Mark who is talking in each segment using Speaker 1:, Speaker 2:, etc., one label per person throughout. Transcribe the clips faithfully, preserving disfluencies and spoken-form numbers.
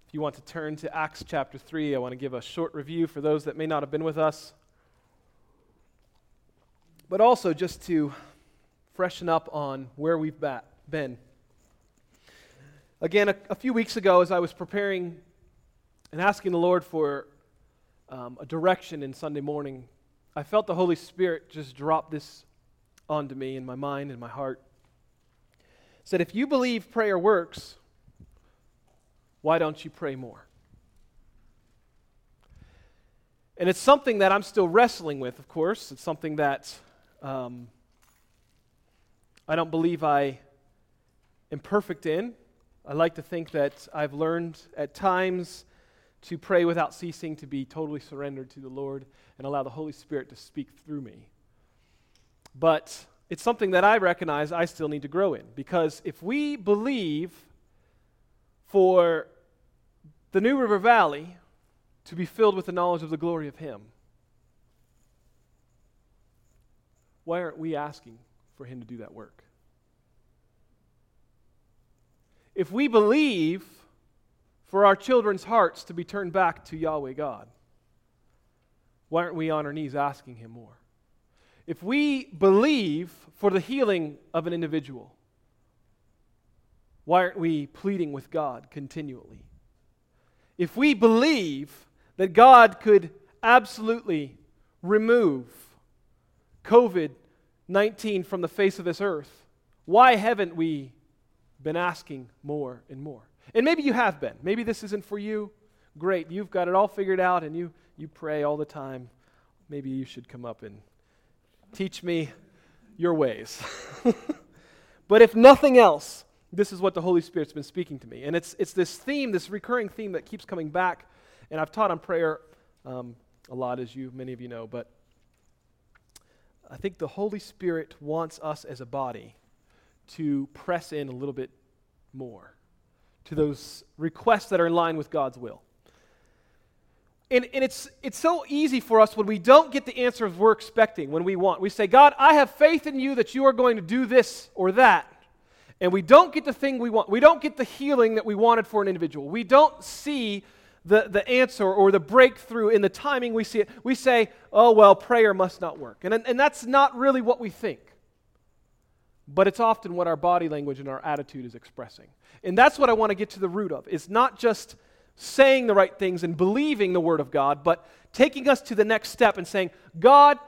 Speaker 1: If you want to turn to Acts chapter three, I want to give a short review for those that may not have been with us, but also just to freshen up on where we've bat, been. Again, a, a few weeks ago, as I was preparing and asking the Lord for um, a direction in Sunday morning, I felt the Holy Spirit just drop this onto me in my mind and my heart. It said, if you believe prayer works, why don't you pray more? And it's something that I'm still wrestling with, of course. It's something that um, I don't believe I am perfect in. I like to think that I've learned at times to pray without ceasing, to be totally surrendered to the Lord and allow the Holy Spirit to speak through me. But it's something that I recognize I still need to grow in, because if we believe for the New River Valley to be filled with the knowledge of the glory of Him, why aren't we asking for Him to do that work? If we believe for our children's hearts to be turned back to Yahweh God, why aren't we on our knees asking Him more? If we believe for the healing of an individual, why aren't we pleading with God continually? If we believe that God could absolutely remove covid nineteen from the face of this earth, why haven't we been asking more and more? And maybe you have been. Maybe this isn't for you. Great, you've got it all figured out and you, you pray all the time. Maybe you should come up and teach me your ways. But if nothing else, this is what the Holy Spirit's been speaking to me. And it's it's this theme, this recurring theme that keeps coming back. And I've taught on prayer um, a lot, as you many of you know, but I think the Holy Spirit wants us as a body to press in a little bit more to those requests that are in line with God's will. And, and it's it's so easy for us when we don't get the answers we're expecting, when we want. We say, God, I have faith in you that you are going to do this or that. And we don't get the thing we want. We don't get the healing that we wanted for an individual. We don't see the, the answer or the breakthrough in the timing we see it. We say, oh, well, prayer must not work. And, and that's not really what we think. But it's often what our body language and our attitude is expressing. And that's what I want to get to the root of. It's not just saying the right things and believing the Word of God, but taking us to the next step and saying, God,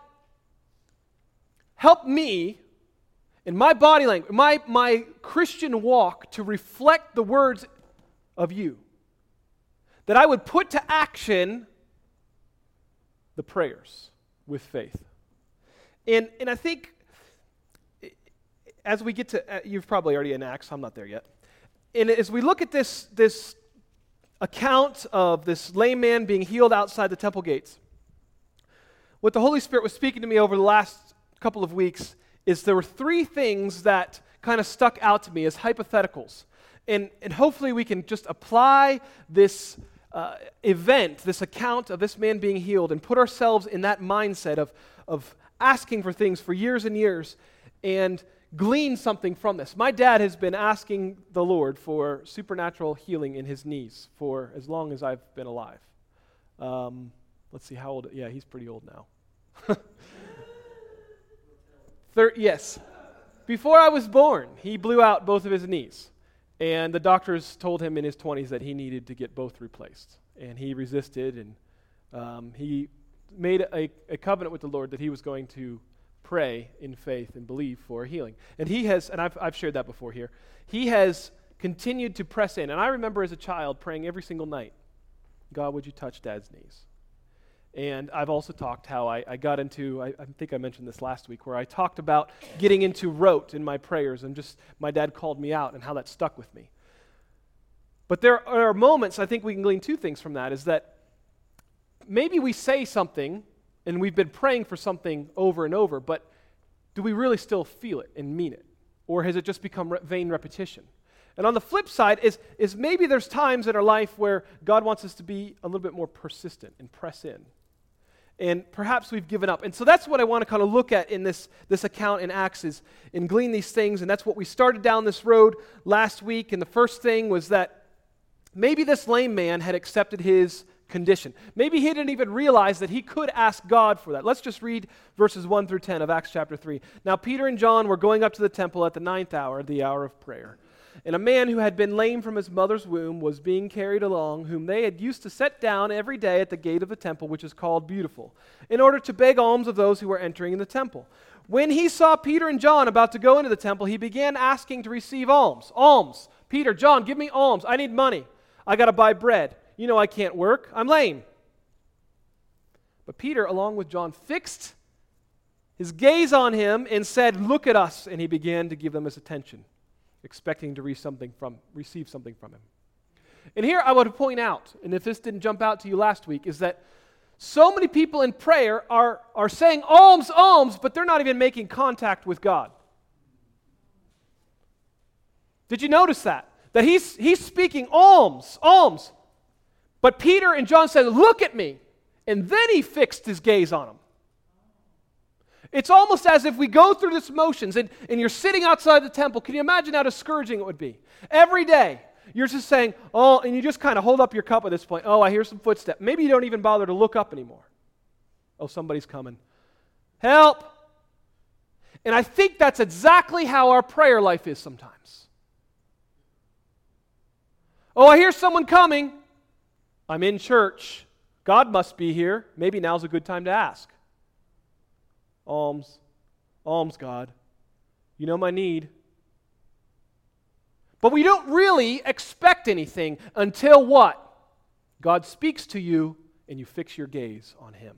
Speaker 1: help me in my body language, my, my Christian walk to reflect the words of you. That I would put to action the prayers with faith. And, and I think as we get to, uh, you've probably already in Acts, I'm not there yet. And as we look at this, this account of this lame man being healed outside the temple gates, what the Holy Spirit was speaking to me over the last couple of weeks is there were three things that kind of stuck out to me as hypotheticals. And, and hopefully we can just apply this uh, event, this account of this man being healed, and put ourselves in that mindset of, of asking for things for years and years and glean something from this. My dad has been asking the Lord for supernatural healing in his knees for as long as I've been alive. Um, let's see, how old? Yeah, he's pretty old now. Thir- yes. Before I was born, he blew out both of his knees. And the doctors told him in his twenties that he needed to get both replaced. And he resisted, and um, he made a, a covenant with the Lord that he was going to pray in faith and believe for healing. And he has, and I've, I've shared that before here, he has continued to press in. And I remember as a child praying every single night, God, would you touch Dad's knees? And I've also talked how I, I got into, I, I think I mentioned this last week, where I talked about getting into rote in my prayers, and just my dad called me out and how that stuck with me. But there are moments, I think we can glean two things from that, is that maybe we say something and we've been praying for something over and over, but do we really still feel it and mean it? Or has it just become re- vain repetition? And on the flip side is, is maybe there's times in our life where God wants us to be a little bit more persistent and press in. And perhaps we've given up. And so that's what I want to kind of look at in this, this account in Acts, is and glean these things. And that's what we started down this road last week. And the first thing was that maybe this lame man had accepted his condition. Maybe he didn't even realize that he could ask God for that. Let's just read verses one through ten of Acts chapter three. Now Peter and John were going up to the temple at the ninth hour, the hour of prayer. And a man who had been lame from his mother's womb was being carried along, whom they had used to set down every day at the gate of the temple, which is called Beautiful, in order to beg alms of those who were entering the temple. When he saw Peter and John about to go into the temple, he began asking to receive alms. Alms. Peter, John, give me alms. I need money. I got to buy bread. You know I can't work. I'm lame. But Peter, along with John, fixed his gaze on him and said, "Look at us." And he began to give them his attention, expecting to receive something from, receive something from him. And here I want to point out, and if this didn't jump out to you last week, is that so many people in prayer are, are saying alms, alms, but they're not even making contact with God. Did you notice that? That he's, he's speaking alms, alms. But Peter and John said, "Look at me." And then he fixed his gaze on them. It's almost as if we go through this motions and, and you're sitting outside the temple. Can you imagine how discouraging it would be? Every day, you're just saying, oh, and you just kind of hold up your cup at this point. Oh, I hear some footsteps. Maybe you don't even bother to look up anymore. Oh, somebody's coming. Help! And I think that's exactly how our prayer life is sometimes. Oh, I hear someone coming. I'm in church. God must be here. Maybe now's a good time to ask. Alms. Alms, God. You know my need. But we don't really expect anything until what? God speaks to you and you fix your gaze on Him.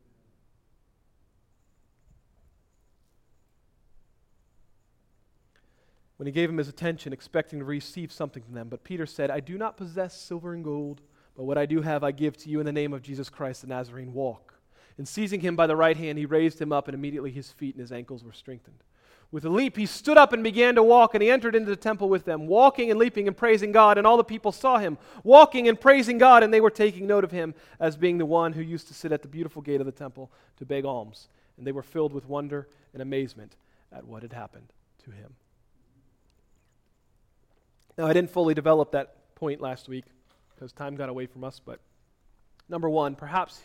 Speaker 1: When he gave him his attention, expecting to receive something from them, but Peter said, "I do not possess silver and gold, but what I do have I give to you in the name of Jesus Christ the Nazarene. Walk." And seizing him by the right hand, he raised him up, and immediately his feet and his ankles were strengthened. With a leap, he stood up and began to walk, and he entered into the temple with them, walking and leaping and praising God, and all the people saw him, walking and praising God, and they were taking note of him as being the one who used to sit at the beautiful gate of the temple to beg alms. And they were filled with wonder and amazement at what had happened to him. Now, I didn't fully develop that point last week because time got away from us, but number one, perhaps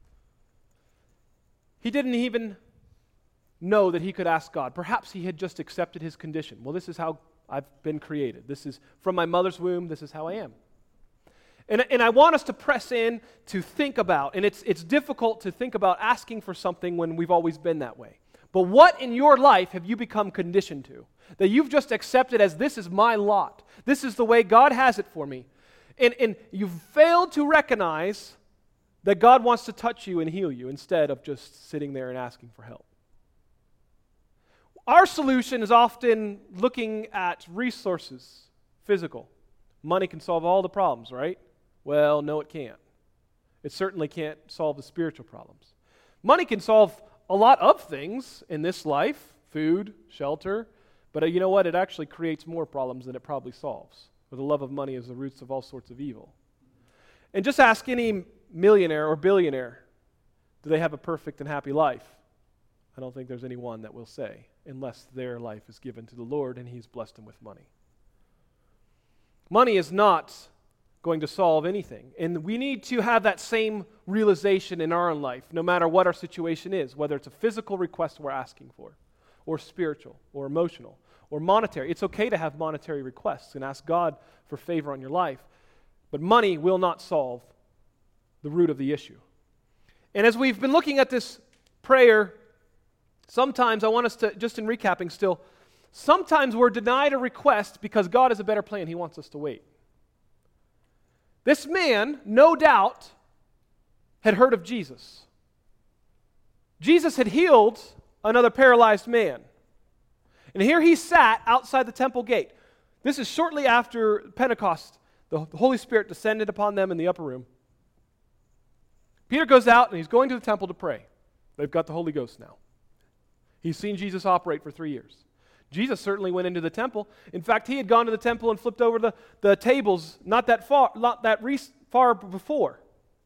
Speaker 1: he didn't even know that he could ask God. Perhaps he had just accepted his condition. Well, this is how I've been created. This is from my mother's womb, this is how I am. And, and I want us to press in to think about, and it's, it's difficult to think about asking for something when we've always been that way. But what in your life have you become conditioned to? That you've just accepted as this is my lot. This is the way God has it for me. And, and you've failed to recognize that God wants to touch you and heal you instead of just sitting there and asking for help. Our solution is often looking at resources, physical. Money can solve all the problems, right? Well, no, it can't. It certainly can't solve the spiritual problems. Money can solve a lot of things in this life, food, shelter, but uh, you know what? It actually creates more problems than it probably solves. For the love of money is the roots of all sorts of evil. And just ask any millionaire or billionaire, do they have a perfect and happy life? I don't think there's anyone that will say, unless their life is given to the Lord and He's blessed them with money. Money is not going to solve anything. And we need to have that same realization in our own life, no matter what our situation is, whether it's a physical request we're asking for, or spiritual, or emotional, or monetary. It's okay to have monetary requests and ask God for favor on your life, but money will not solve the root of the issue. And as we've been looking at this prayer, sometimes I want us to, just in recapping still, sometimes we're denied a request because God has a better plan. He wants us to wait. This man, no doubt, had heard of Jesus. Jesus had healed another paralyzed man. And here he sat outside the temple gate. This is shortly after Pentecost. The Holy Spirit descended upon them in the upper room. Peter goes out and he's going to the temple to pray. They've got the Holy Ghost now. He's seen Jesus operate for three years. Jesus certainly went into the temple. In fact, he had gone to the temple and flipped over the, the tables not that far, not that re- far before.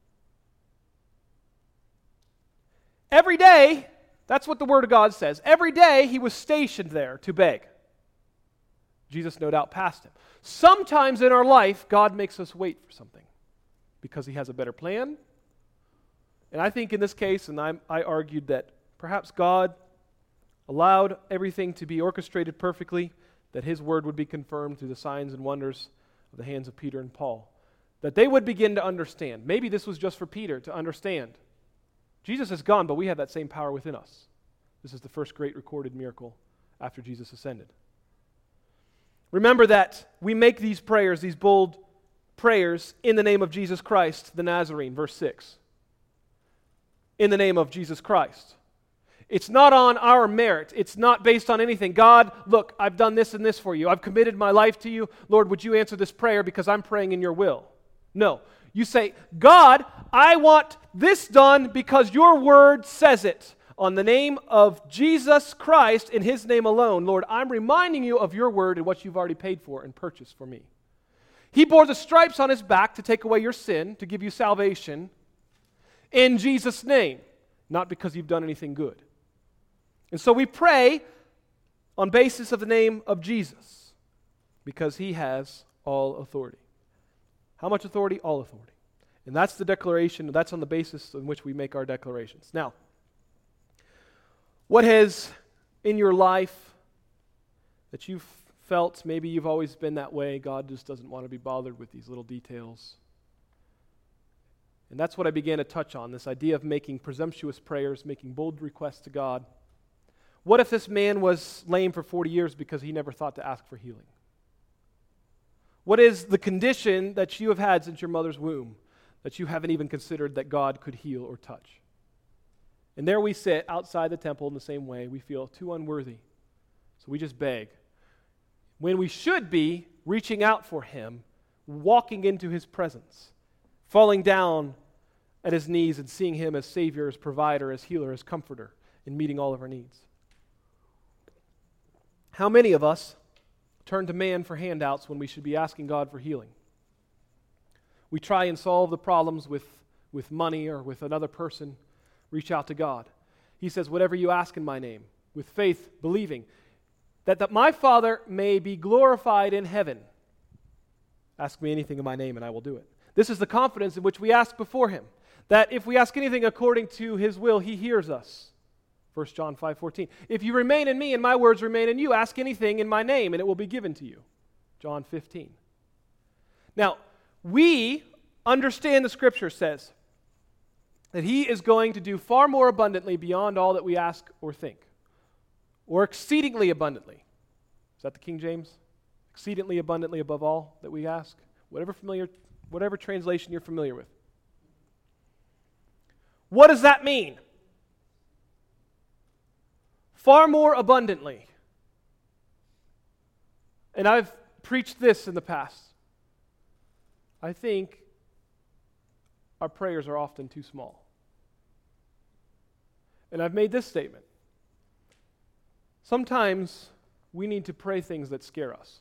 Speaker 1: Every day, that's what the Word of God says. Every day he was stationed there to beg. Jesus no doubt passed him. Sometimes in our life, God makes us wait for something because he has a better plan. And I think in this case, and I, I argued that perhaps God allowed everything to be orchestrated perfectly, that his word would be confirmed through the signs and wonders of the hands of Peter and Paul, that they would begin to understand. Maybe this was just for Peter to understand. Jesus is gone, but we have that same power within us. This is the first great recorded miracle after Jesus ascended. Remember that we make these prayers, these bold prayers, in the name of Jesus Christ, the Nazarene, verse six. In the name of Jesus Christ. It's not on our merit. It's not based on anything. God, look, I've done this and this for you. I've committed my life to you. Lord, would you answer this prayer because I'm praying in your will? No. You say, God, I want this done because your word says it. On the name of Jesus Christ, in his name alone, Lord, I'm reminding you of your word and what you've already paid for and purchased for me. He bore the stripes on his back to take away your sin, to give you salvation in Jesus' name, not because you've done anything good. And so we pray on basis of the name of Jesus because he has all authority. How much authority? All authority. And that's the declaration, that's on the basis on which we make our declarations. Now, what has in your life that you've felt, maybe you've always been that way, God just doesn't want to be bothered with these little details. And that's what I began to touch on, this idea of making presumptuous prayers, making bold requests to God. What if this man was lame for forty years because he never thought to ask for healing? What is the condition that you have had since your mother's womb that you haven't even considered that God could heal or touch? And there we sit outside the temple in the same way. We feel too unworthy. So we just beg. When we should be reaching out for him, walking into his presence, falling down at his knees and seeing him as Savior, as provider, as healer, as comforter, and meeting all of our needs. How many of us turn to man for handouts when we should be asking God for healing? We try and solve the problems with, with money or with another person. Reach out to God. He says, whatever you ask in my name, with faith, believing, that, that my Father may be glorified in heaven. Ask me anything in my name and I will do it. This is the confidence in which we ask before him, that if we ask anything according to his will, he hears us. First John five fourteen. If you remain in me and my words remain in you, ask anything in my name and it will be given to you. John fifteen. Now, we understand the scripture says that he is going to do far more abundantly beyond all that we ask or think, or exceedingly abundantly. Is that the King James? Exceedingly abundantly above all that we ask? Whatever familiar, whatever translation you're familiar with. What does that mean? Far more abundantly. And I've preached this in the past. I think our prayers are often too small. And I've made this statement. Sometimes we need to pray things that scare us.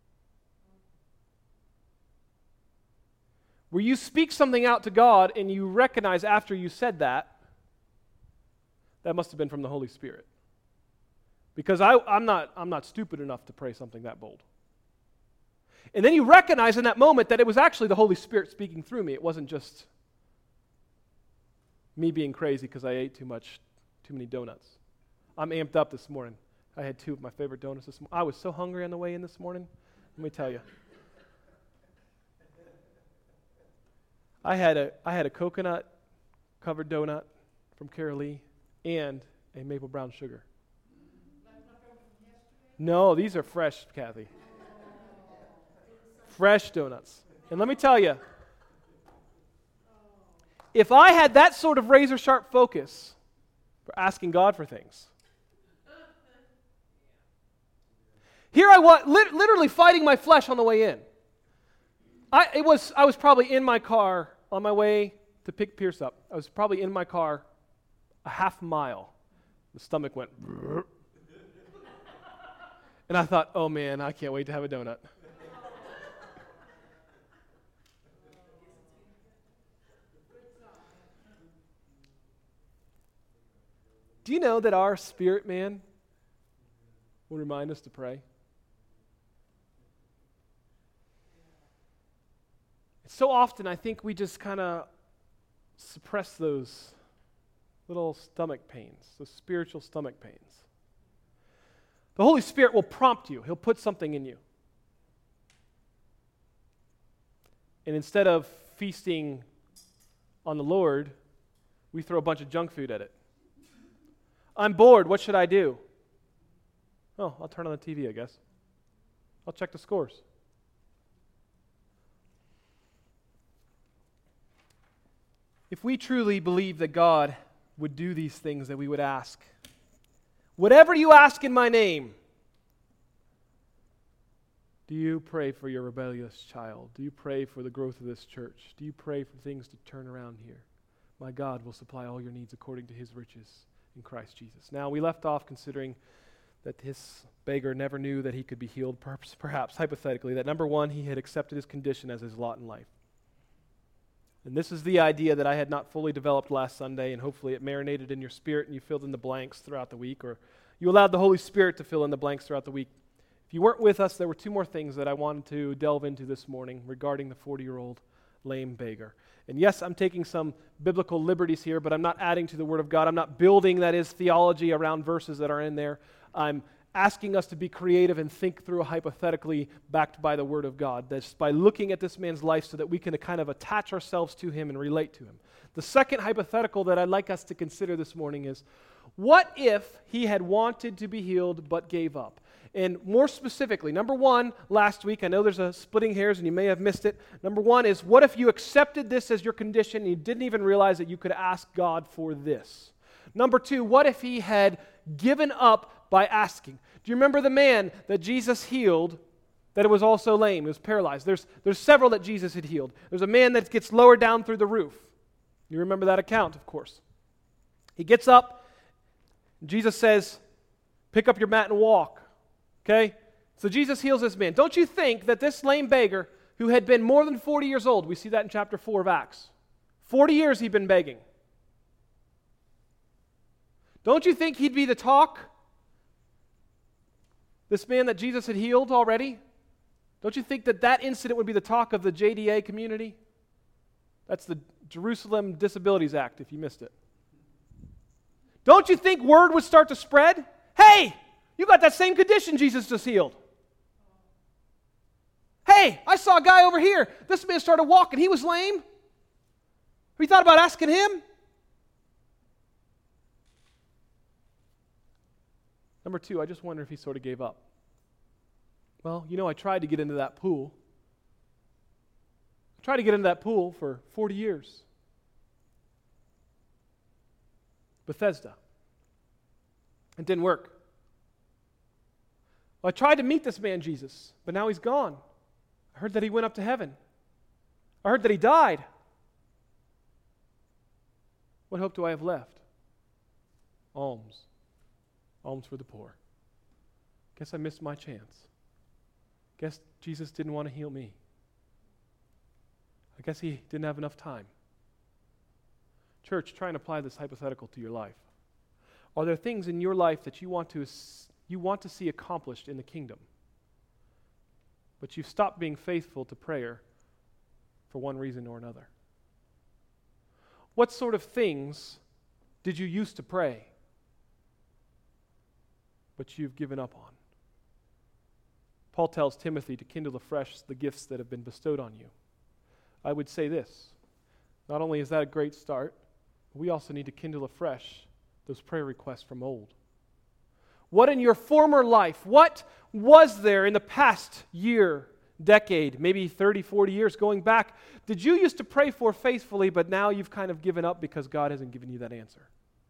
Speaker 1: Where you speak something out to God and you recognize after you said that, that must have been from the Holy Spirit. Because I, I'm not, I'm not stupid enough to pray something that bold. And then you recognize in that moment that it was actually the Holy Spirit speaking through me. It wasn't just me being crazy because I ate too much, too many donuts. I'm amped up this morning. I had two of my favorite donuts this morning. I was so hungry on the way in this morning. Let me tell you. I had a I had a coconut covered donut from Cara Lee and a maple brown sugar. No, these are fresh, Kathy. Fresh donuts. And let me tell you, if I had that sort of razor sharp focus for asking God for things, here I was lit- literally fighting my flesh on the way in. I it was I was probably in my car on my way to pick Pierce up. I was probably in my car a half mile. The stomach went and I thought, oh man, I can't wait to have a donut. Do you know that our spirit man will remind us to pray? so often I think we just kind of suppress those little stomach pains, those spiritual stomach pains. The Holy Spirit will prompt you. He'll put something in you. And instead of feasting on the Lord, we throw a bunch of junk food at it. I'm bored. What should I do? Oh, I'll turn on the T V, I guess. I'll check the scores. If we truly believe that God would do these things that we would ask, whatever you ask in my name, do you pray for your rebellious child? Do you pray for the growth of this church? Do you pray for things to turn around here? My God will supply all your needs according to his riches in Christ Jesus. Now, we left off considering that this beggar never knew that he could be healed, perhaps, perhaps hypothetically, that number one, he had accepted his condition as his lot in life. And this is the idea that I had not fully developed last Sunday, and hopefully it marinated in your spirit and you filled in the blanks throughout the week, or you allowed the Holy Spirit to fill in the blanks throughout the week. If you weren't with us, there were two more things that I wanted to delve into this morning regarding the forty-year-old lame beggar. And yes, I'm taking some biblical liberties here, but I'm not adding to the Word of God. I'm not building, that is, theology around verses that are in there. I'm asking us to be creative and think through a hypothetically backed by the Word of God. That's by looking at this man's life so that we can kind of attach ourselves to him and relate to him. The second hypothetical that I'd like us to consider this morning is, what if he had wanted to be healed but gave up? And more specifically, number one, last week, I know there's a splitting hairs and you may have missed it. Number one is, what if you accepted this as your condition and you didn't even realize that you could ask God for this? Number two, what if he had given up by asking? Do you remember the man that Jesus healed that it was also lame? It was paralyzed. There's, there's several that Jesus had healed. There's a man that gets lowered down through the roof. You remember that account, of course. He gets up. Jesus says, pick up your mat and walk. Okay? So Jesus heals this man. Don't you think that this lame beggar, who had been more than forty years old, we see that in chapter four of Acts, forty years he'd been begging. Don't you think he'd be the talk? This man that Jesus had healed already? Don't you think that that incident would be the talk of the J D A community? That's the Jerusalem Disabilities Act, if you missed it. Don't you think word would start to spread? Hey, you got that same condition Jesus just healed. Hey, I saw a guy over here. This man started walking. He was lame. Have you thought about asking him? Number two, I just wonder if he sort of gave up. Well, you know, I tried to get into that pool. I tried to get into that pool for forty years. Bethesda. It didn't work. Well, I tried to meet this man, Jesus, but now he's gone. I heard that he went up to heaven. I heard that he died. What hope do I have left? Alms. Alms for the poor. Guess I missed my chance. Guess Jesus didn't want to heal me. I guess he didn't have enough time. Church, try and apply this hypothetical to your life. Are there things in your life that you want to you want to see accomplished in the kingdom, but you've stopped being faithful to prayer for one reason or another? What sort of things did you used to pray, but you've given up on? Paul tells Timothy to kindle afresh the gifts that have been bestowed on you. I would say this: not only is that a great start, we also need to kindle afresh those prayer requests from old. What in your former life, what was there in the past year, decade, maybe thirty, forty years going back, did you used to pray for faithfully, but now you've kind of given up because God hasn't given you that answer?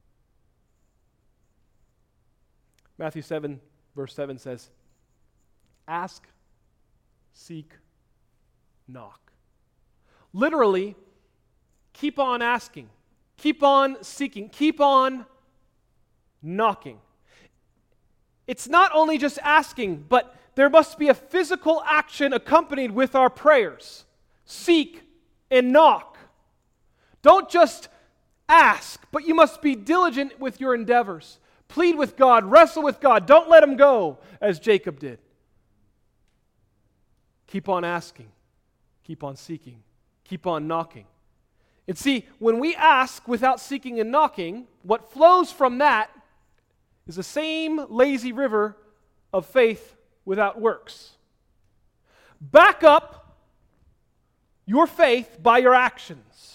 Speaker 1: Matthew seven, verse seven says, ask, seek, knock. Literally, keep on asking, keep on seeking, keep on knocking. It's not only just asking, but there must be a physical action accompanied with our prayers. Seek and knock. Don't just ask, but you must be diligent with your endeavors. Plead with God, wrestle with God. Don't let him go, as Jacob did. Keep on asking. Keep on seeking. keep on knocking. And see, when we ask without seeking and knocking, what flows from that is the same lazy river of faith without works. Back up your faith by your actions.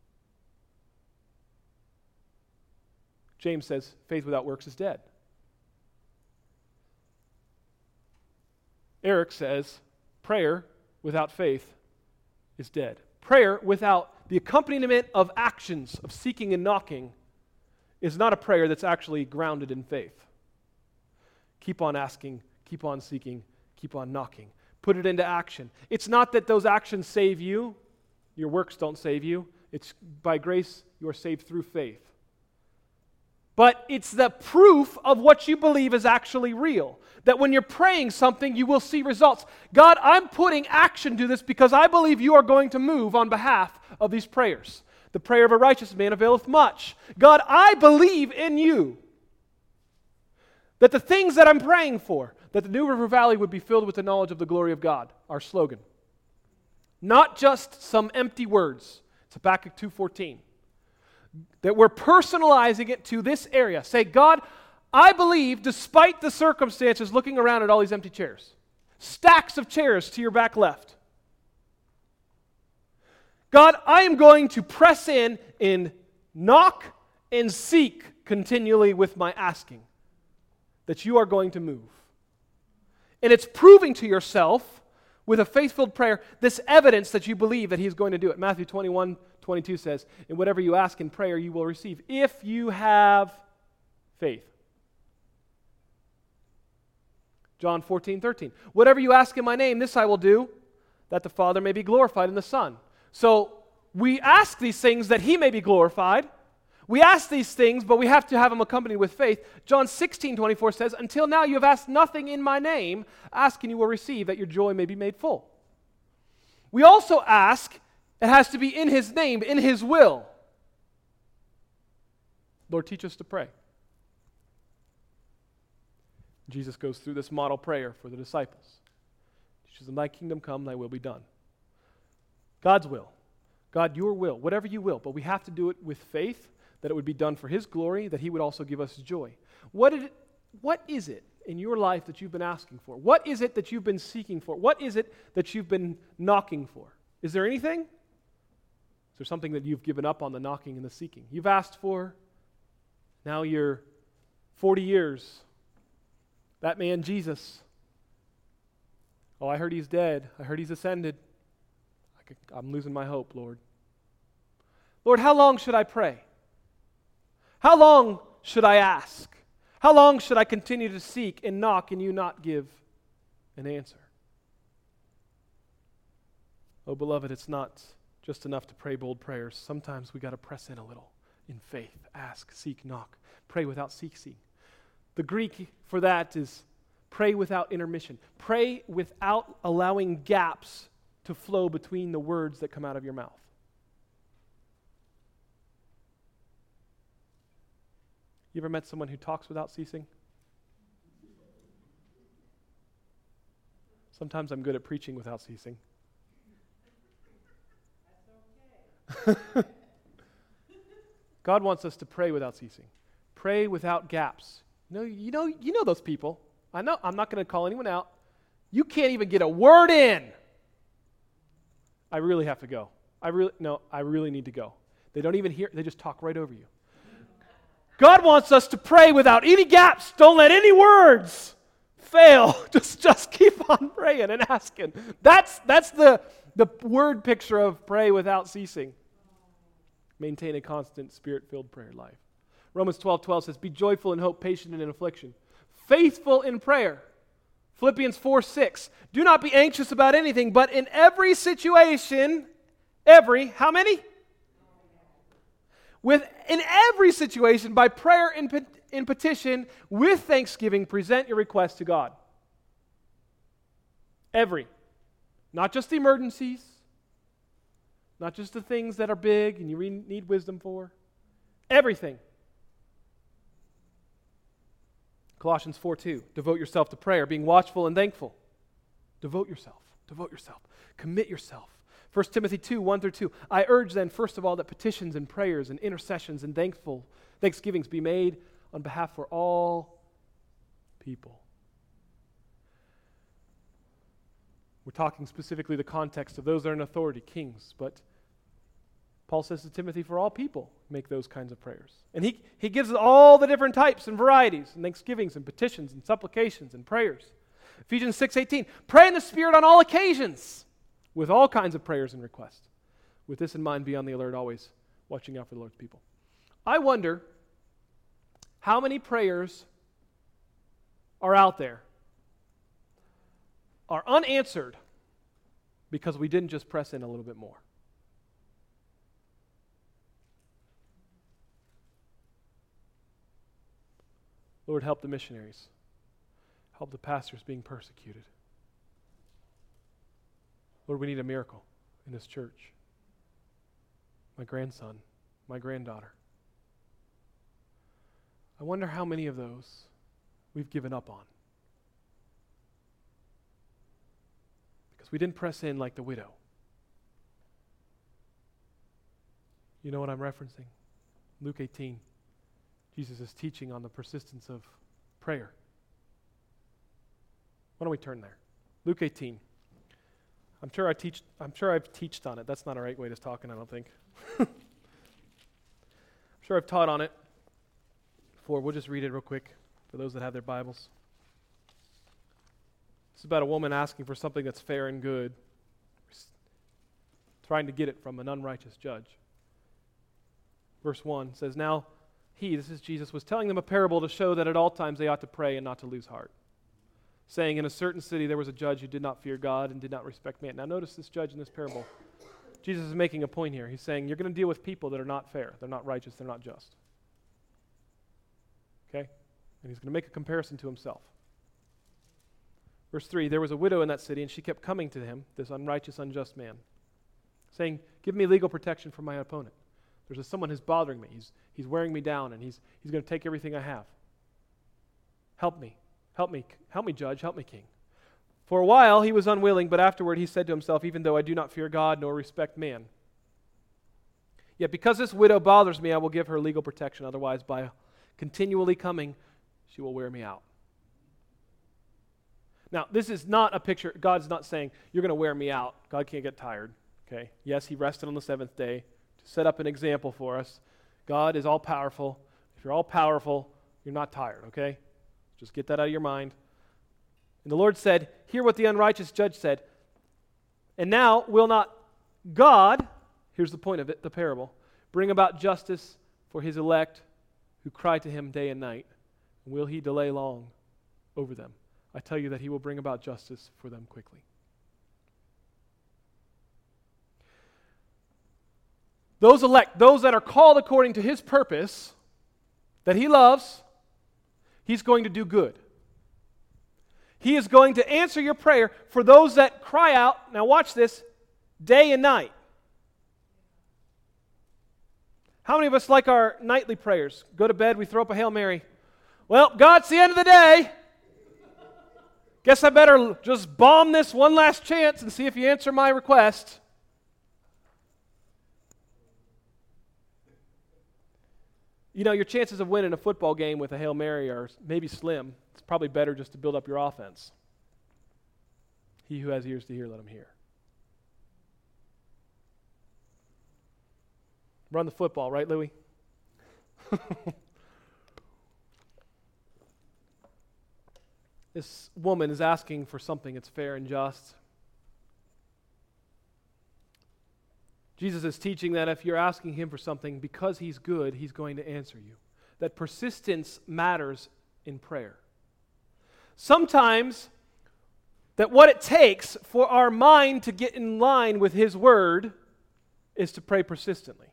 Speaker 1: James says, faith without works is dead. Eric says, prayer without faith is dead. Prayer without the accompaniment of actions, of seeking and knocking, is not a prayer that's actually grounded in faith. Keep on asking, keep on seeking, keep on knocking. Put it into action. It's not that those actions save you. Your works don't save you. It's by grace you are saved through faith. But it's the proof of what you believe is actually real. That when you're praying something, you will see results. God, I'm putting action to this because I believe you are going to move on behalf of these prayers. The prayer of a righteous man availeth much. God, I believe in you. That the things that I'm praying for, that the New River Valley would be filled with the knowledge of the glory of God, our slogan. Not just some empty words. It's Habakkuk two fourteen. That we're personalizing it to this area. Say, God, I believe, despite the circumstances, looking around at all these empty chairs, stacks of chairs to your back left. God, I am going to press in and knock and seek continually with my asking that you are going to move. And it's proving to yourself with a faith-filled prayer this evidence that you believe that He is going to do it. Matthew twenty-one twenty-two says, and whatever you ask in prayer you will receive if you have faith. John fourteen thirteen, whatever you ask in my name, this I will do, that the Father may be glorified in the Son. So we ask these things that He may be glorified. We ask these things, but we have to have them accompanied with faith. John sixteen twenty-four says, until now you have asked nothing in my name, ask and you will receive, that your joy may be made full. We also ask, it has to be in His name, in His will. Lord, teach us to pray. Jesus goes through this model prayer for the disciples. He says, thy kingdom come, thy will be done. God's will. God, your will, whatever you will, but we have to do it with faith, that it would be done for His glory, that He would also give us joy. What, did it, what is it in your life that you've been asking for? What is it that you've been seeking for? What is it that you've been knocking for? Is there anything? Is there something that you've given up on the knocking and the seeking? You've asked for, now you're forty years. That man, Jesus. Oh, I heard He's dead. I heard He's ascended. I could, I'm losing my hope, Lord. Lord, how long should I pray? How long should I ask? How long should I continue to seek and knock and you not give an answer? Oh, beloved, it's not just enough to pray bold prayers. Sometimes we got to press in a little in faith. Ask, seek, knock. Pray without ceasing. The Greek for that is pray without intermission. Pray without allowing gaps to flow between the words that come out of your mouth. You ever met someone who talks without ceasing? Sometimes I'm good at preaching without ceasing. That's okay. God wants us to pray without ceasing. Pray without gaps. No, you know, you know those people. I know, I'm not going to call anyone out. You can't even get a word in. I really have to go. I really, no, I really need to go. They don't even hear, they just talk right over you. God wants us to pray without any gaps. Don't let any words fail. Just, just keep on praying and asking. That's, that's the, the word picture of pray without ceasing. Maintain a constant Spirit-filled prayer life. Romans twelve twelve says, be joyful in hope, patient in affliction, faithful in prayer. Philippians four six, do not be anxious about anything, but in every situation, every, how many? With, in every situation, by prayer and pet, in petition, with thanksgiving, present your request to God. Every. Not just the emergencies, not just the things that are big and you re- need wisdom for. Everything. Colossians four two, devote yourself to prayer, being watchful and thankful. Devote yourself. Devote yourself. Commit yourself. First Timothy two, one through two. I urge then, first of all, that petitions and prayers and intercessions and thankful thanksgivings be made on behalf for all people. We're talking specifically the context of those that are in authority, kings, but Paul says to Timothy, for all people, make those kinds of prayers. And he, he gives all the different types and varieties, and thanksgivings and petitions and supplications and prayers. Ephesians six eighteen, pray in the Spirit on all occasions, with all kinds of prayers and requests. With this in mind, be on the alert always, watching out for the Lord's people. I wonder how many prayers are out there, are unanswered because we didn't just press in a little bit more. Lord, help the missionaries. Help the pastors being persecuted. Lord, we need a miracle in this church. My grandson, my granddaughter. I wonder how many of those we've given up on. Because we didn't press in like the widow. You know what I'm referencing? Luke eighteen. Jesus is teaching on the persistence of prayer. Why don't we turn there? Luke eighteen. I'm sure I teach. I'm sure I've taught on it. That's not a right way to talking, I don't think. I'm sure I've taught on it before. We'll just read it real quick for those that have their Bibles. It's about a woman asking for something that's fair and good, trying to get it from an unrighteous judge. Verse one says, now he, this is Jesus, was telling them a parable to show that at all times they ought to pray and not to lose heart, saying, in a certain city there was a judge who did not fear God and did not respect man. Now notice this judge in this parable. Jesus is making a point here. He's saying, you're going to deal with people that are not fair. They're not righteous. They're not just. Okay? And he's going to make a comparison to himself. Verse three, there was a widow in that city, and she kept coming to him, this unrighteous, unjust man, saying, give me legal protection from my opponent. There's a, someone who's bothering me. He's, he's wearing me down, and he's, he's going to take everything I have. Help me. Help me. Help me, judge. Help me, king. For a while he was unwilling, but afterward he said to himself, even though I do not fear God nor respect man, yet because this widow bothers me, I will give her legal protection. Otherwise, by continually coming, she will wear me out. Now, this is not a picture. God's not saying, you're going to wear me out. God can't get tired. Okay? Yes, he rested on the seventh day to set up an example for us. God is all-powerful. If you're all-powerful, you're not tired, okay? Just get that out of your mind. And the Lord said, hear what the unrighteous judge said. And now will not God, here's the point of it, the parable, bring about justice for his elect who cry to him day and night? And will he delay long over them? I tell you that he will bring about justice for them quickly. Those elect, those that are called according to his purpose, that he loves, he's going to do good. He is going to answer your prayer for those that cry out, now watch this, day and night. How many of us like our nightly prayers? Go to bed, we throw up a Hail Mary. Well, God, it's the end of the day. Guess I better just bomb this one last chance and see if you answer my request. You know, your chances of winning a football game with a Hail Mary are maybe slim. It's probably better just to build up your offense. He who has ears to hear, let him hear. Run the football, right, Louie? This woman is asking for something that's fair and just. Jesus is teaching that if you're asking him for something, because he's good, he's going to answer you. That persistence matters in prayer. Sometimes that what it takes for our mind to get in line with his word is to pray persistently.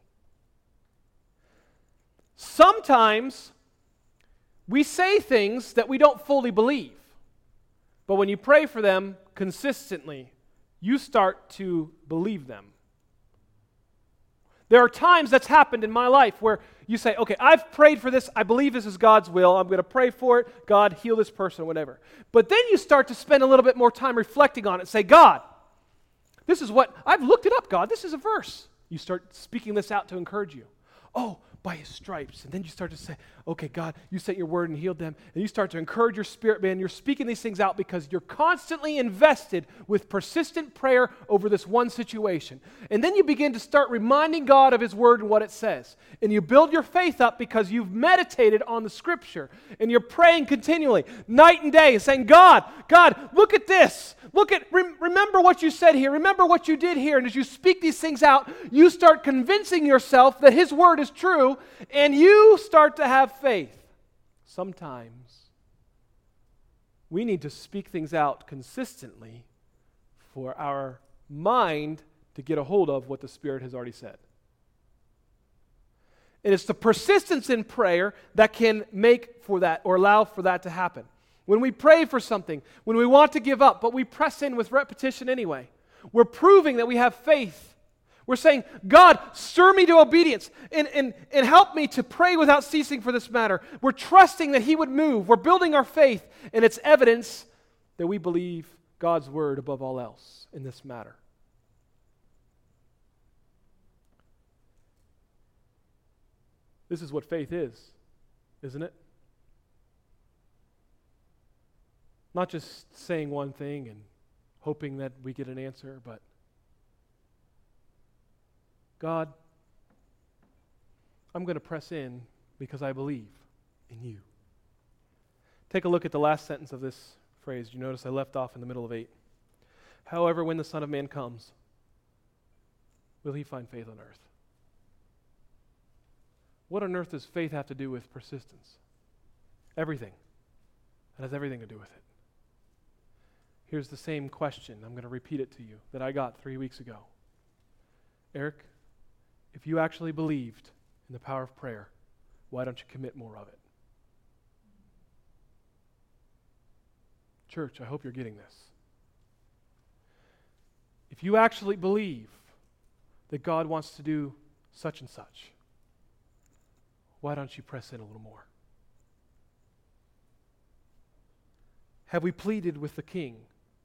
Speaker 1: Sometimes we say things that we don't fully believe, but when you pray for them consistently, you start to believe them. There are times that's happened in my life where you say, okay, I've prayed for this. I believe this is God's will. I'm going to pray for it. God, heal this person, whatever. But then you start to spend a little bit more time reflecting on it and say, God, This is what, I've looked it up, God. This is a verse. You start speaking this out to encourage you. Oh, by his stripes. And then you start to say, okay, God, you sent your word and healed them. And you start to encourage your spirit, man. You're speaking these things out because you're constantly invested with persistent prayer over this one situation. And then you begin to start reminding God of his word and what it says. And you build your faith up because you've meditated on the scripture. And you're praying continually, night and day, saying, God, God, look at this. Look at, rem- remember what you said here. Remember what you did here. And as you speak these things out, you start convincing yourself that his word is true, and you start to have faith. Sometimes we need to speak things out consistently for our mind to get a hold of what the Spirit has already said. And it's the persistence in prayer that can make for that or allow for that to happen. When we pray for something, when we want to give up, but we press in with repetition anyway, we're proving that we have faith. We're saying, God, stir me to obedience and, and, and help me to pray without ceasing for this matter. We're trusting that he would move. We're building our faith, and it's evidence that we believe God's word above all else in this matter. This is what faith is, isn't it? Not just saying one thing and hoping that we get an answer, but God, I'm going to press in because I believe in you. Take a look at the last sentence of this phrase. You notice I left off in the middle of eight. However, when the Son of Man comes, will he find faith on earth? What on earth does faith have to do with persistence? Everything. It has everything to do with it. Here's the same question. I'm going to repeat it to you that I got three weeks ago. Eric, if you actually believed in the power of prayer, why don't you commit more of it? Church, I hope you're getting this. If you actually believe that God wants to do such and such, why don't you press in a little more? Have we pleaded with the King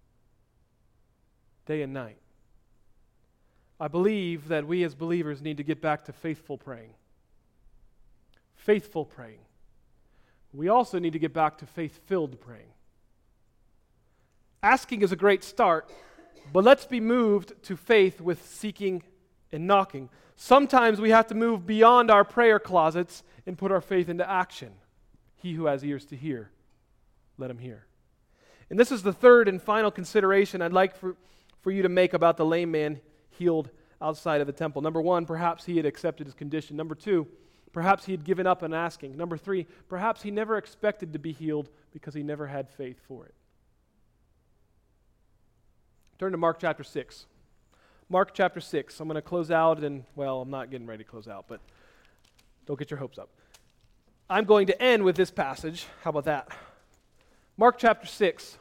Speaker 1: day and night? I believe that we as believers need to get back to faithful praying. Faithful praying. We also need to get back to faith-filled praying. Asking is a great start, but let's be moved to faith with seeking and knocking. Sometimes we have to move beyond our prayer closets and put our faith into action. He who has ears to hear, let him hear. And this is the third and final consideration I'd like for, for you to make about the lame man healed outside of the temple. Number one, perhaps he had accepted his condition. Number two, perhaps he had given up on asking. Number three, perhaps he never expected to be healed because he never had faith for it. Turn to Mark chapter six. Mark chapter six. I'm going to close out and, well, I'm not getting ready to close out, but don't get your hopes up. I'm going to end with this passage. How about that? Mark chapter six.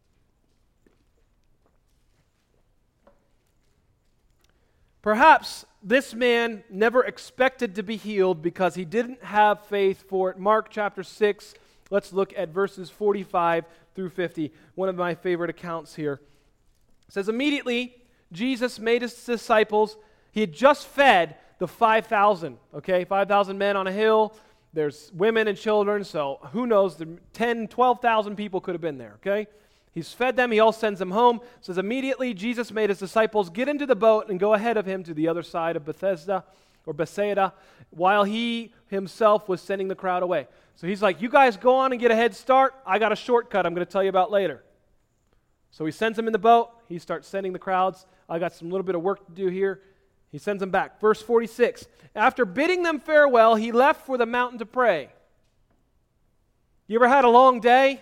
Speaker 1: Perhaps this man never expected to be healed because he didn't have faith for it. Mark chapter six, let's look at verses forty-five through fifty. One of my favorite accounts here. It says, immediately Jesus made his disciples, he had just fed the five thousand, okay, five thousand men on a hill. There's women and children, so who knows, ten, twelve thousand people could have been there, okay? He's fed them, he all sends them home. It says, immediately Jesus made his disciples get into the boat and go ahead of him to the other side of Bethesda, or Bethsaida, while he himself was sending the crowd away. So he's like, you guys go on and get a head start. I got a shortcut I'm going to tell you about later. So he sends them in the boat. He starts sending the crowds. I got some little bit of work to do here. He sends them back. Verse forty-six, after bidding them farewell, he left for the mountain to pray. You ever had a long day?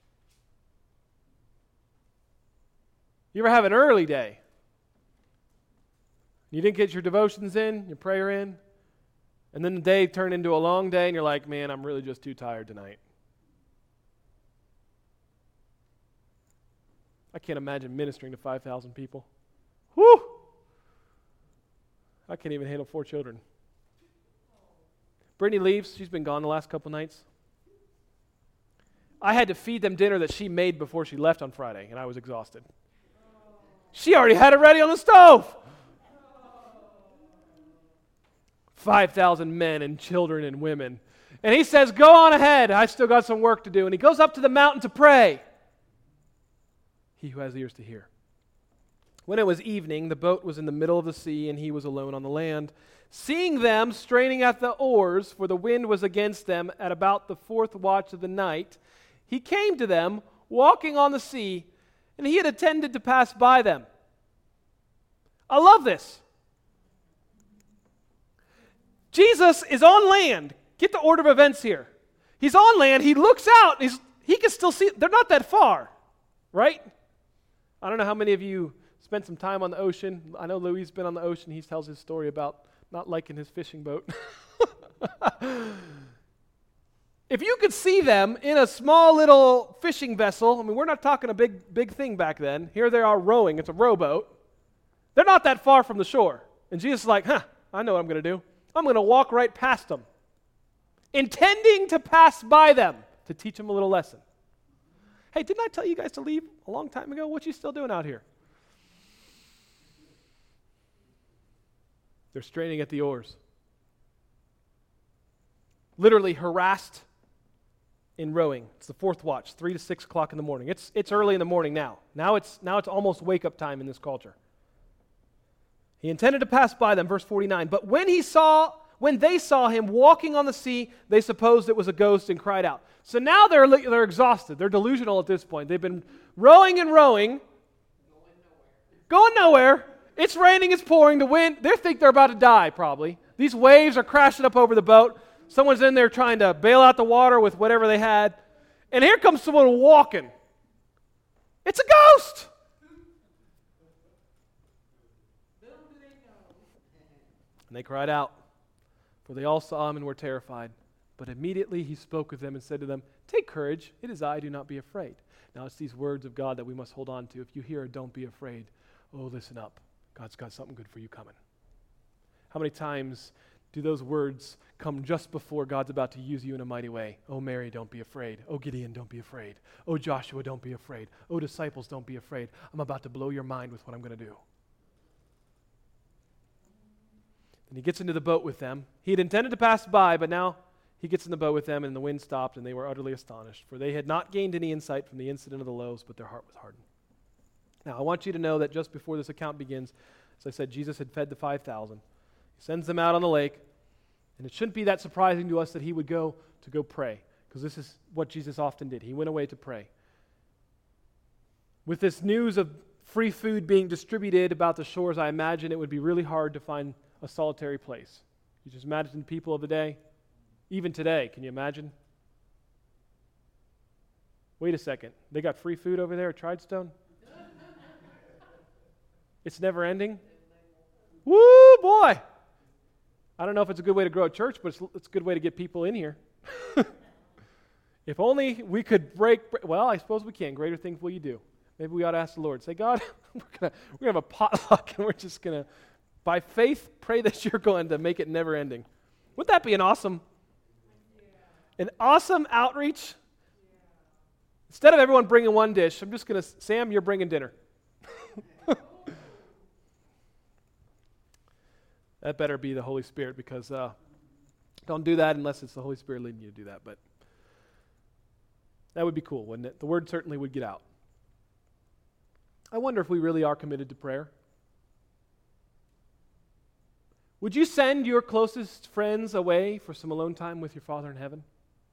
Speaker 1: You ever have an early day? You didn't get your devotions in, your prayer in, and then the day turned into a long day, and you're like, man, I'm really just too tired tonight. I can't imagine ministering to five thousand people. Whew! I can't even handle four children. Brittany leaves. She's been gone the last couple nights. I had to feed them dinner that she made before she left on Friday, and I was exhausted. She already had it ready on the stove. five thousand men and children and women. And he says, go on ahead. I've still got some work to do. And he goes up to the mountain to pray. He who has ears to hear. When it was evening, the boat was in the middle of the sea, and he was alone on the land. Seeing them straining at the oars, for the wind was against them, at about the fourth watch of the night, he came to them, walking on the sea, and he had intended to pass by them. I love this. Jesus is on land. Get the order of events here. He's on land. He looks out. He's, he can still see. They're not that far, right? I don't know how many of you spent some time on the ocean. I know Louis has been on the ocean. He tells his story about not liking his fishing boat. If you could see them in a small little fishing vessel, I mean, we're not talking a big, big thing back then. Here they are rowing. It's a rowboat. They're not that far from the shore. And Jesus is like, huh, I know what I'm going to do. I'm going to walk right past them, intending to pass by them to teach them a little lesson. Hey, didn't I tell you guys to leave a long time ago? What you still doing out here? They're straining at the oars. Literally harassed in rowing. It's the fourth watch, three to six o'clock in the morning. It's it's early in the morning now. Now it's now it's almost wake up time in this culture. He intended to pass by them, verse forty-nine. But when he saw, when they saw him walking on the sea, they supposed it was a ghost and cried out. So now they're they're exhausted. They're delusional at this point. They've been rowing and rowing, going nowhere. Going nowhere. It's raining, it's pouring, the wind. They think they're about to die, probably. These waves are crashing up over the boat. Someone's in there trying to bail out the water with whatever they had. And here comes someone walking. It's a ghost. And they cried out, for they all saw him and were terrified. But immediately he spoke with them and said to them, take courage, it is I, do not be afraid. Now it's these words of God that we must hold on to. If you hear, don't be afraid. Oh, listen up. God's got something good for you coming. How many times do those words come just before God's about to use you in a mighty way? Oh, Mary, don't be afraid. Oh, Gideon, don't be afraid. Oh, Joshua, don't be afraid. Oh, disciples, don't be afraid. I'm about to blow your mind with what I'm going to do. And he gets into the boat with them. He had intended to pass by, but now he gets in the boat with them, and the wind stopped, and they were utterly astonished, for they had not gained any insight from the incident of the loaves, but their heart was hardened. Now, I want you to know that just before this account begins, as I said, Jesus had fed the five thousand. He sends them out on the lake, and it shouldn't be that surprising to us that he would go to go pray, because this is what Jesus often did. He went away to pray. With this news of free food being distributed about the shores, I imagine it would be really hard to find a solitary place. You just imagine the people of the day. Even today, can you imagine? Wait a second. They got free food over there at Tridestone? It's never ending? Woo, boy! I don't know if it's a good way to grow a church, but it's, it's a good way to get people in here. If only we could break, well, I suppose we can. Greater things will you do. Maybe we ought to ask the Lord. Say, God, we're going we're gonna have a potluck, and we're just going to, by faith, pray that you're going to make it never ending. Wouldn't that be an awesome, an awesome outreach? Yeah. Instead of everyone bringing one dish, I'm just going to, Sam, you're bringing dinner. That better be the Holy Spirit, because uh, don't do that unless it's the Holy Spirit leading you to do that. But that would be cool, wouldn't it? The word certainly would get out. I wonder if we really are committed to prayer. Would you send your closest friends away for some alone time with your Father in heaven?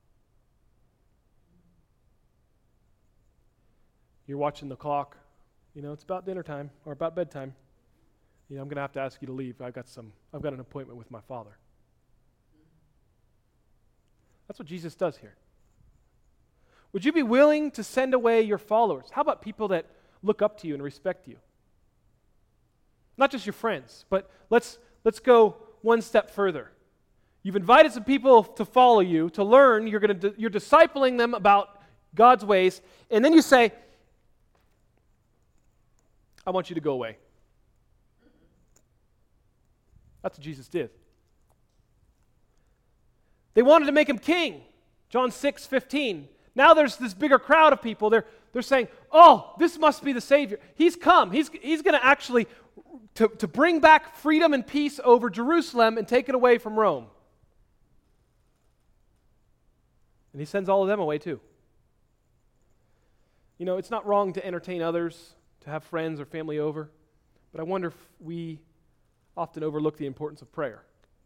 Speaker 1: You're watching the clock. You know, it's about dinner time or about bedtime. You know, I'm going to have to ask you to leave. I've got some, I've got an appointment with my Father. That's what Jesus does here. Would you be willing to send away your followers? How about people that look up to you and respect you? Not just your friends, but let's let's go one step further. You've invited some people to follow you, to learn. You're going to you're discipling them about God's ways, and then you say, "I want you to go away." That's what Jesus did. They wanted to make him king. John six fifteen. Now there's this bigger crowd of people. They're they're saying, oh, this must be the Savior. He's come. He's, he's going to actually to, to bring back freedom and peace over Jerusalem and take it away from Rome. And he sends all of them away too. You know, it's not wrong to entertain others, to have friends or family over, but I wonder if we often overlook the importance of prayer.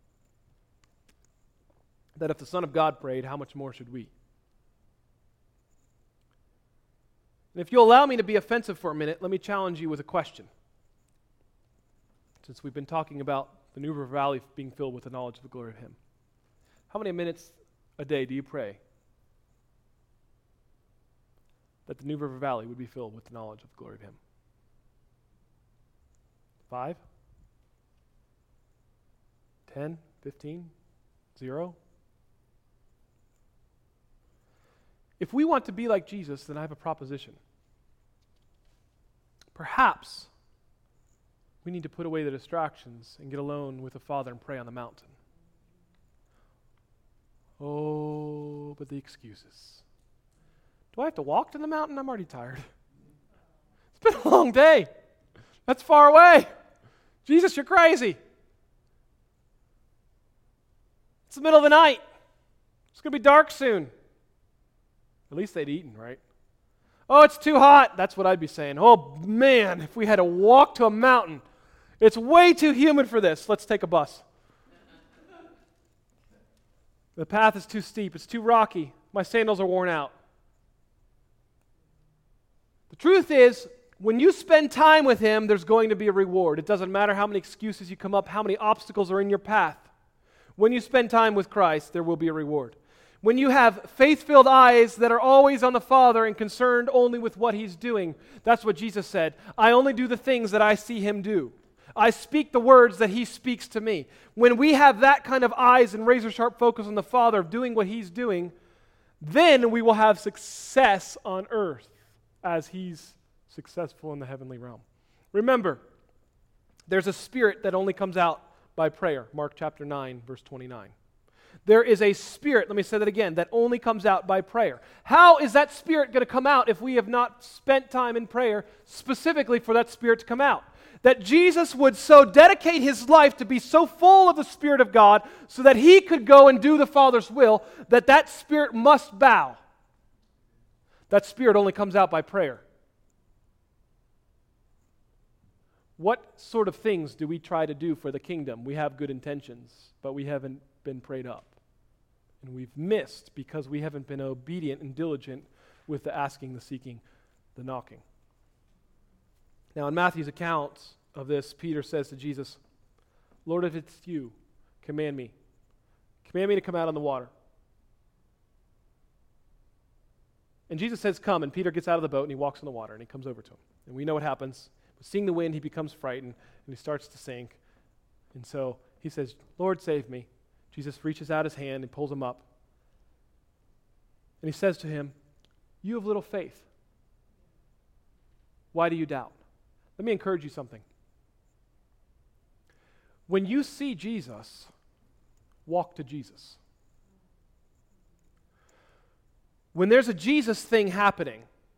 Speaker 1: That if the Son of God prayed, how much more should we? And if you'll allow me to be offensive for a minute, let me challenge you with a question. Since we've been talking about the New River Valley being filled with the knowledge of the glory of Him. How many minutes a day do you pray that the New River Valley would be filled with the knowledge of the glory of Him? Five? Ten? Fifteen? Zero? If we want to be like Jesus, then I have a proposition. Perhaps we need to put away the distractions and get alone with the Father and pray on the mountain. Oh, but the excuses. Do I have to walk to the mountain? I'm already tired. It's been a long day. That's far away. Jesus, you're crazy. It's the middle of the night. It's going to be dark soon. At least they'd eaten, right? Oh, it's too hot. That's what I'd be saying. Oh, man, if we had to walk to a mountain. It's way too humid for this. Let's take a bus. The path is too steep. It's too rocky. My sandals are worn out. The truth is, when you spend time with Him, there's going to be a reward. It doesn't matter how many excuses you come up, how many obstacles are in your path. When you spend time with Christ, there will be a reward. When you have faith-filled eyes that are always on the Father and concerned only with what He's doing, that's what Jesus said. I only do the things that I see Him do. I speak the words that He speaks to me. When we have that kind of eyes and razor-sharp focus on the Father of doing what He's doing, then we will have success on earth as He's successful in the heavenly realm. Remember, there's a spirit that only comes out by prayer. Mark chapter nine, verse twenty-nine. There is a spirit, let me say that again, that only comes out by prayer. How is that spirit going to come out if we have not spent time in prayer specifically for that spirit to come out? That Jesus would so dedicate His life to be so full of the Spirit of God so that He could go and do the Father's will, that that spirit must bow. That spirit only comes out by prayer. What sort of things do we try to do for the kingdom? We have good intentions, but we haven't been prayed up. And we've missed because we haven't been obedient and diligent with the asking, the seeking, the knocking. Now, in Matthew's account of this, Peter says to Jesus, Lord, if it's you, command me. Command me to come out on the water. And Jesus says, come, and Peter gets out of the boat and he walks on the water and he comes over to him. And we know what happens. But seeing the wind, he becomes frightened and he starts to sink. And so he says, Lord, save me. Jesus reaches out his hand and pulls him up. And he says to him, you have little faith. Why do you doubt? Let me encourage you something. When you see Jesus, walk to Jesus. When there's a Jesus thing happening,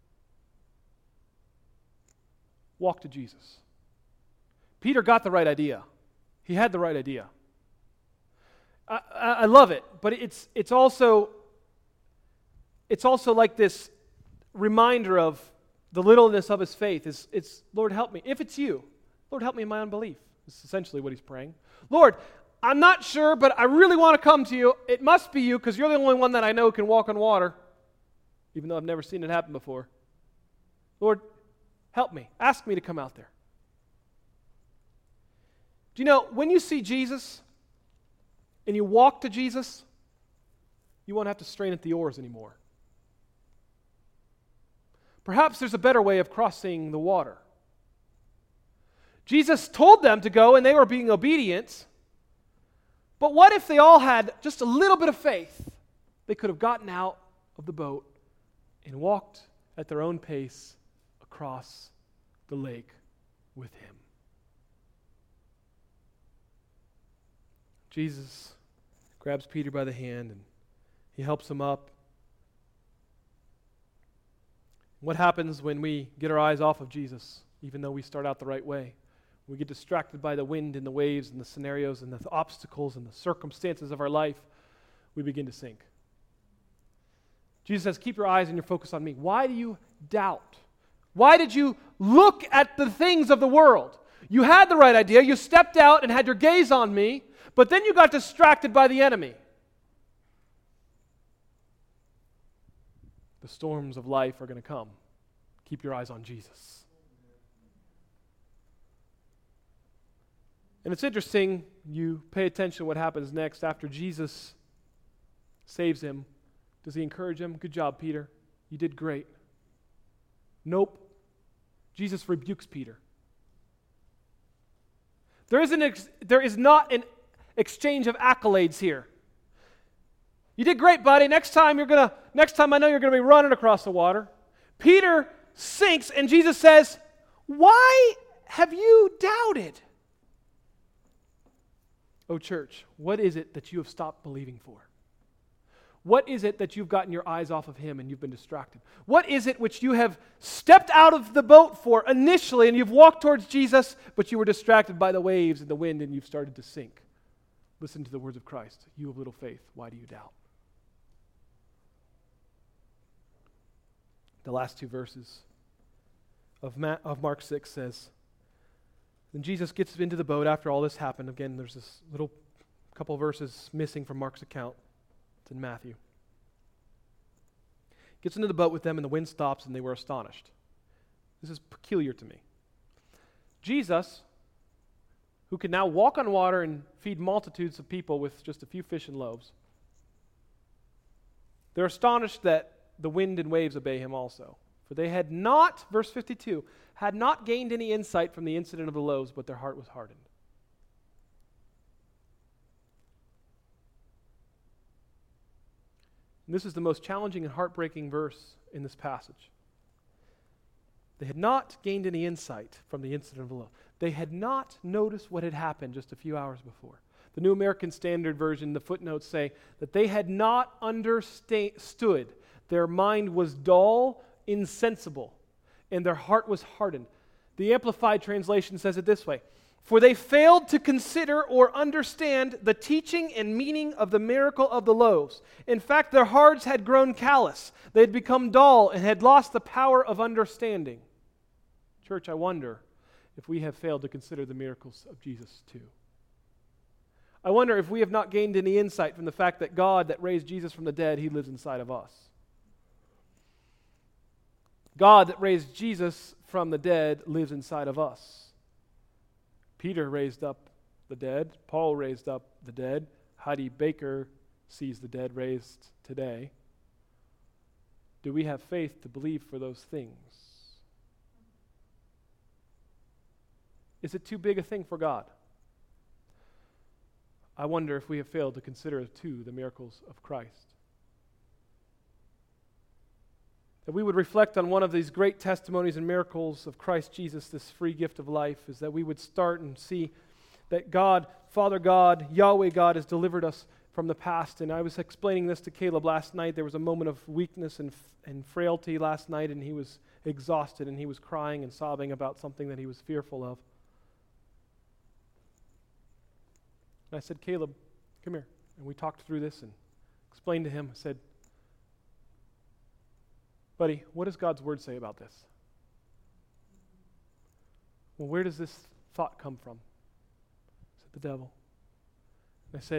Speaker 1: walk to Jesus. Peter got the right idea. He had the right idea. I, I, I love it, but it's it's also it's also like this reminder of the littleness of his faith. Is it's Lord, help me. If it's you, Lord, help me in my unbelief. This is essentially what he's praying. Lord, I'm not sure, but I really want to come to you. It must be you because you're the only one that I know can walk on water, even though I've never seen it happen before. Lord, help me. Ask me to come out there. Do you know, when you see Jesus and you walk to Jesus, you won't have to strain at the oars anymore. Perhaps there's a better way of crossing the water. Jesus told them to go and they were being obedient, but what if they all had just a little bit of faith? They could have gotten out of the boat and walked at their own pace across the lake with him. Jesus grabs Peter by the hand and he helps him up. What happens when we get our eyes off of Jesus, even though we start out the right way? We get distracted by the wind and the waves and the scenarios and the th- obstacles and the circumstances of our life. We begin to sink. Jesus says, keep your eyes and your focus on me. Why do you doubt? Why did you look at the things of the world? You had the right idea. You stepped out and had your gaze on me, but then you got distracted by the enemy. The storms of life are going to come. Keep your eyes on Jesus. And it's interesting, you pay attention to what happens next after Jesus saves him. Does he encourage him? Good job, Peter. You did great. Nope. Jesus rebukes Peter. There is, an ex- there is not an exchange of accolades here. You did great, buddy. Next time you're gonna, next time I know you're gonna be running across the water. Peter sinks, and Jesus says, why have you doubted? Oh, church, what is it that you have stopped believing for? What is it that you've gotten your eyes off of him and you've been distracted? What is it which you have stepped out of the boat for initially and you've walked towards Jesus, but you were distracted by the waves and the wind and you've started to sink? Listen to the words of Christ. You of little faith, why do you doubt? The last two verses of, Ma- of Mark six says, then Jesus gets into the boat after all this happened. Again, there's this little couple verses missing from Mark's account. It's in Matthew. Gets into the boat with them and the wind stops and they were astonished. This is peculiar to me. Jesus, who can now walk on water and feed multitudes of people with just a few fish and loaves, they're astonished that the wind and waves obey him also. For they had not, verse fifty-two, had not gained any insight from the incident of the loaves, but their heart was hardened. And this is the most challenging and heartbreaking verse in this passage. They had not gained any insight from the incident of the loaves. They had not noticed what had happened just a few hours before. The New American Standard Version, the footnotes say that they had not understood. Their mind was dull, insensible, and their heart was hardened. The Amplified Translation says it this way: for they failed to consider or understand the teaching and meaning of the miracle of the loaves. In fact, their hearts had grown callous. They had become dull and had lost the power of understanding. Church, I wonder if we have failed to consider the miracles of Jesus too. I wonder if we have not gained any insight from the fact that God that raised Jesus from the dead, he lives inside of us. God that raised Jesus from the dead lives inside of us. Peter raised up the dead. Paul raised up the dead. Heidi Baker sees the dead raised today. Do we have faith to believe for those things? Is it too big a thing for God? I wonder if we have failed to consider, too, the miracles of Christ. That we would reflect on one of these great testimonies and miracles of Christ Jesus, this free gift of life, is that we would start and see that God, Father God, Yahweh God, has delivered us from the past. And I was explaining this to Caleb last night. There was a moment of weakness and, and frailty last night, and he was exhausted, and he was crying and sobbing about something that he was fearful of. And I said, Caleb, come here. And we talked through this and explained to him. I said, buddy, what does God's word say about this? Well, where does this thought come from? I said, the devil. And I said,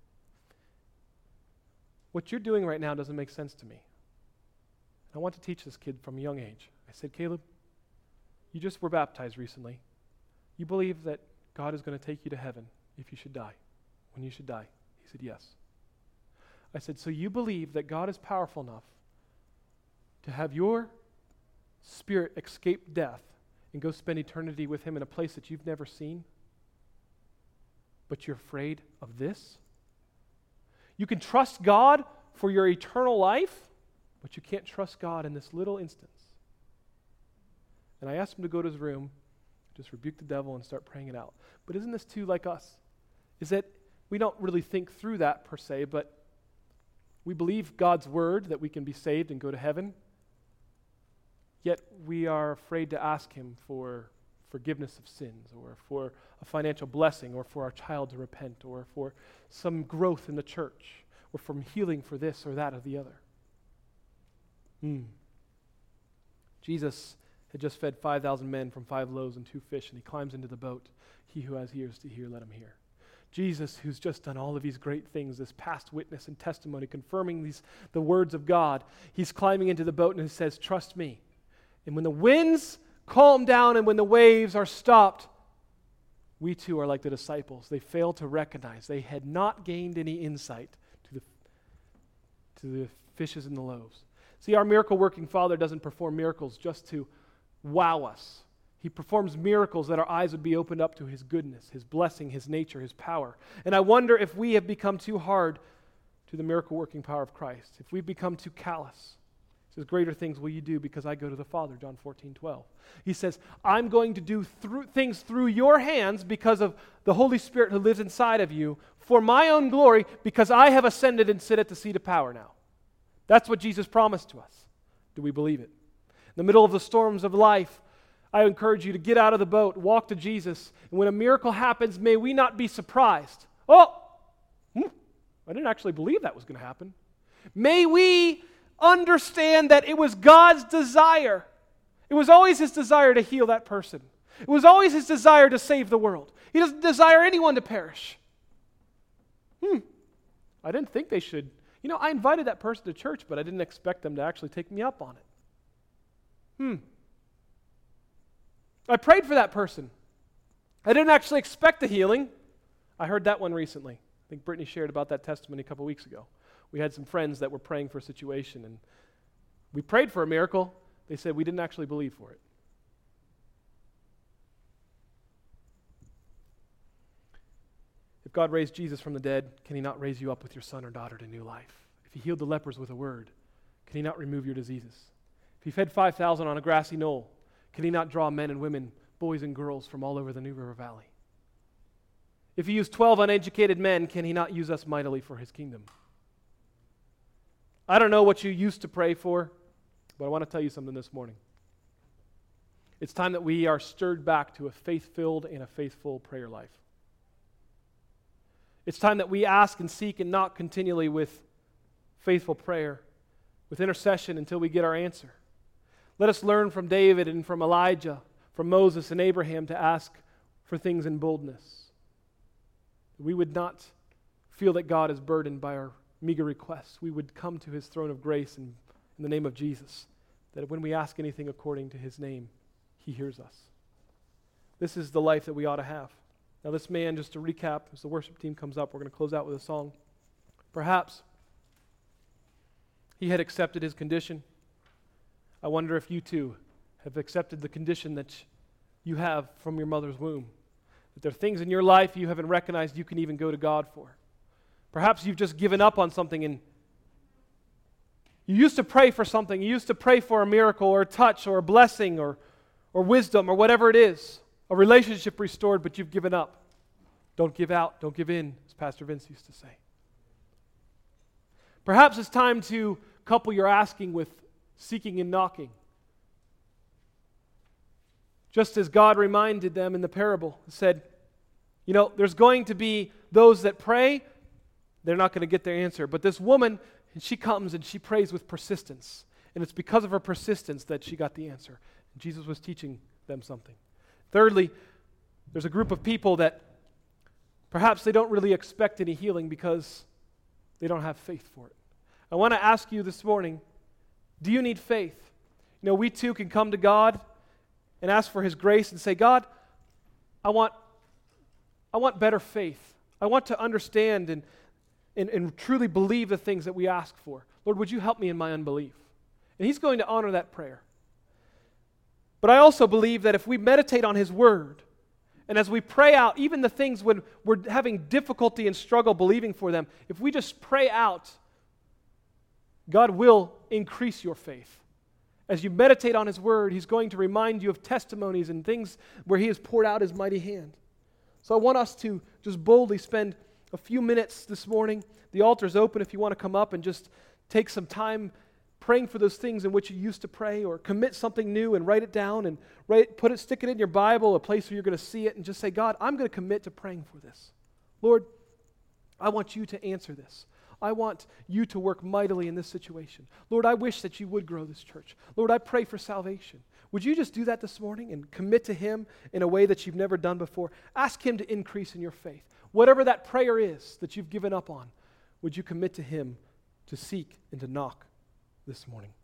Speaker 1: what you're doing right now doesn't make sense to me. I want to teach this kid from a young age. I said, Caleb, you just were baptized recently. You believe that God is going to take you to heaven if you should die, when you should die? He said, yes. I said, so you believe that God is powerful enough to have your spirit escape death and go spend eternity with him in a place that you've never seen, but you're afraid of this? You can trust God for your eternal life, but you can't trust God in this little instance. And I asked him to go to his room, just rebuke the devil and start praying it out. But isn't this too like us? Is that we don't really think through that per se, but we believe God's word that we can be saved and go to heaven. yet we are afraid to ask him for forgiveness of sins, or for a financial blessing, or for our child to repent, or for some growth in the church, or from healing for this or that or the other. Hmm. Jesus had just fed five thousand men from five loaves and two fish, and he climbs into the boat. He who has ears to hear, let him hear. Jesus, who's just done all of these great things, this past witness and testimony, confirming these the words of God, he's climbing into the boat and he says, trust me. And when the winds calm down and when the waves are stopped, we too are like the disciples. They failed to recognize. They had not gained any insight to the, to the fishes and the loaves. See, our miracle-working Father doesn't perform miracles just to wow us. He performs miracles that our eyes would be opened up to his goodness, his blessing, his nature, his power. And I wonder if we have become too hard to the miracle-working power of Christ, if we've become too callous. He says, greater things will you do because I go to the Father, John fourteen twelve. He says, I'm going to do through, things through your hands because of the Holy Spirit who lives inside of you for my own glory, because I have ascended and sit at the seat of power now. That's what Jesus promised to us. Do we believe it? In the middle of the storms of life, I encourage you to get out of the boat, walk to Jesus, and when a miracle happens, may we not be surprised. Oh, hmm, I didn't actually believe that was going to happen. May we understand that it was God's desire. It was always his desire to heal that person. It was always his desire to save the world. He doesn't desire anyone to perish. Hmm, I didn't think they should. You know, I invited that person to church, but I didn't expect them to actually take me up on it. Hmm. I prayed for that person. I didn't actually expect the healing. I heard that one recently. I think Brittany shared about that testimony a couple weeks ago. We had some friends that were praying for a situation, and we prayed for a miracle. They said we didn't actually believe for it. If God raised Jesus from the dead, can he not raise you up with your son or daughter to new life? If he healed the lepers with a word, can he not remove your diseases? If he fed five thousand on a grassy knoll, can he not draw men and women, boys and girls from all over the New River Valley? If he used twelve uneducated men, can he not use us mightily for his kingdom? I don't know what you used to pray for, but I want to tell you something this morning. It's time that we are stirred back to a faith-filled and a faithful prayer life. It's time that we ask and seek and knock continually with faithful prayer, with intercession until we get our answer. Let us learn from David and from Elijah, from Moses and Abraham to ask for things in boldness. We would not feel that God is burdened by our meager requests. We would come to his throne of grace in, in the name of Jesus, that when we ask anything according to his name, he hears us. This is the life that we ought to have. Now this man, just to recap, as the worship team comes up, we're going to close out with a song. Perhaps he had accepted his condition. I wonder if you too have accepted the condition that you have from your mother's womb. That there are things in your life you haven't recognized you can even go to God for. Perhaps you've just given up on something and you used to pray for something. You used to pray for a miracle or a touch or a blessing or, or wisdom or whatever it is. A relationship restored, but you've given up. Don't give out. Don't give in, as Pastor Vince used to say. Perhaps it's time to couple your asking with seeking and knocking. Just as God reminded them in the parable, said, you know, there's going to be those that pray, they're not going to get their answer. But this woman, she comes and she prays with persistence. And it's because of her persistence that she got the answer. And Jesus was teaching them something. Thirdly, there's a group of people that perhaps they don't really expect any healing because they don't have faith for it. I want to ask you this morning, do you need faith? You know, we too can come to God and ask for his grace and say, God, I want, I want better faith. I want to understand and, and, and truly believe the things that we ask for. Lord, would you help me in my unbelief? And he's going to honor that prayer. But I also believe that if we meditate on his word, and as we pray out, even the things when we're having difficulty and struggle believing for them, if we just pray out, God will increase your faith. As you meditate on his word, he's going to remind you of testimonies and things where he has poured out his mighty hand. So I want us to just boldly spend a few minutes this morning. The altar's open if you want to come up and just take some time praying for those things in which you used to pray, or commit something new and write it down and write, put it, stick it in your Bible, a place where you're going to see it, and just say, God, I'm going to commit to praying for this. Lord, I want you to answer this. I want you to work mightily in this situation. Lord, I wish that you would grow this church. Lord, I pray for salvation. Would you just do that this morning and commit to him in a way that you've never done before? Ask him to increase in your faith. Whatever that prayer is that you've given up on, would you commit to him to seek and to knock this morning?